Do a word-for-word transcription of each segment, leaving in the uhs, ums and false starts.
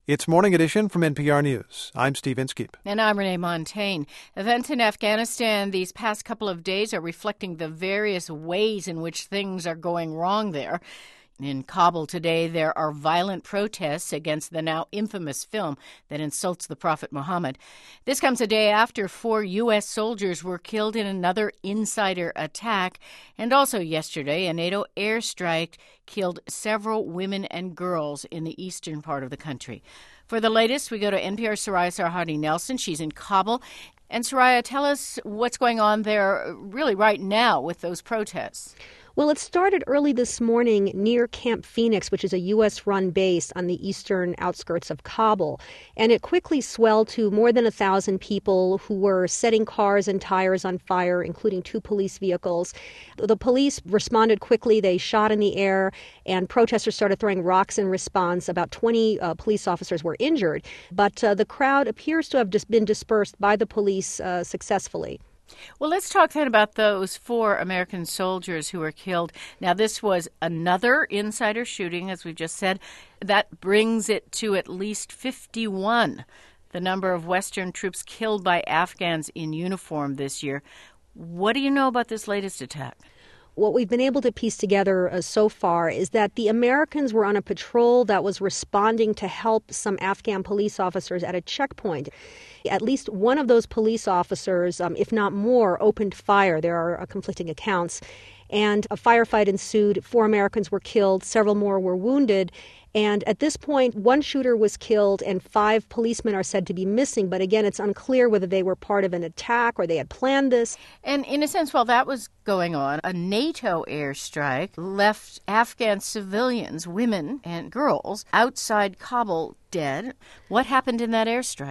It's Morning Edition from N P R News. I'm Steve Inskeep. And I'm Renee Montagne. Events in Afghanistan these past couple of days are reflecting the various ways in which things are going wrong there. In Kabul today, there are violent protests against the now infamous film that insults the Prophet Muhammad. This comes a day after four U S soldiers were killed in another insider attack. And also yesterday, a NATO airstrike killed several women and girls in the eastern part of the country. For the latest, we go to N P R's Soraya Sarhadi Nelson. She's in Kabul. And Soraya, tell us what's going on there really right now with those protests. Well, it started early this morning near Camp Phoenix, which is a U S-run base on the eastern outskirts of Kabul. And it quickly swelled to more than a thousand people who were setting cars and tires on fire, including two police vehicles. The police responded quickly. They shot in the air, and protesters started throwing rocks in response. About twenty uh, police officers were injured. But uh, the crowd appears to have just been dispersed by the police uh, successfully. Well, let's talk then about those four American soldiers who were killed. Now, this was another insider shooting, as we've just said. That brings it to at least fifty-one, the number of Western troops killed by Afghans in uniform this year. What do you know about this latest attack? What we've been able to piece together uh, so far is that the Americans were on a patrol that was responding to help some Afghan police officers at a checkpoint. At least one of those police officers, um, if not more, opened fire. There are uh, conflicting accounts. And a firefight ensued. Four Americans were killed. Several more were wounded. And at this point, one shooter was killed and five policemen are said to be missing. But again, it's unclear whether they were part of an attack or they had planned this. And in a sense, while that was going on, a NATO airstrike left Afghan civilians, women and girls, outside Kabul dead. What happened in that airstrike?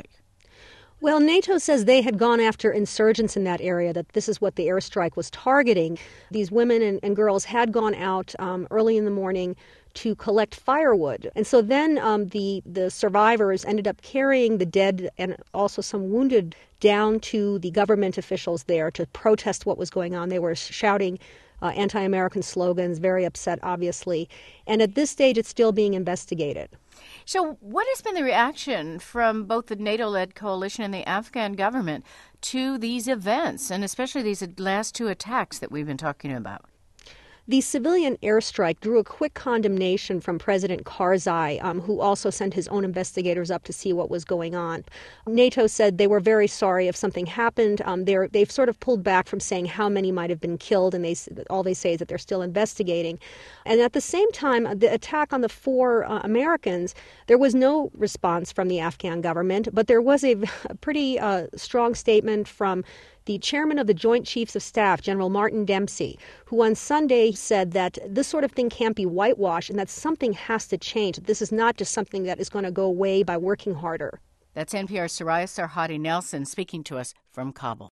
Well, NATO says they had gone after insurgents in that area, that this is what the airstrike was targeting. These women and, and girls had gone out um, early in the morning to collect firewood. And so then um, the, the survivors ended up carrying the dead and also some wounded down to the government officials there to protest what was going on. They were shouting uh, anti-American slogans, very upset, obviously. And at this stage, it's still being investigated. So what has been the reaction from both the NATO-led coalition and the Afghan government to these events, and especially these last two attacks that we've been talking about? The civilian airstrike drew a quick condemnation from President Karzai, um, who also sent his own investigators up to see what was going on. NATO said they were very sorry if something happened. Um, they're, they've sort of pulled back from saying how many might have been killed, and they all they say is that they're still investigating. And at the same time, the attack on the four uh, Americans, there was no response from the Afghan government, but there was a, a pretty uh, strong statement from the chairman of the Joint Chiefs of Staff, General Martin Dempsey, who on Sunday said that this sort of thing can't be whitewashed and that something has to change. This is not just something that is going to go away by working harder. That's N P R's Soraya Sarhadi Nelson speaking to us from Kabul.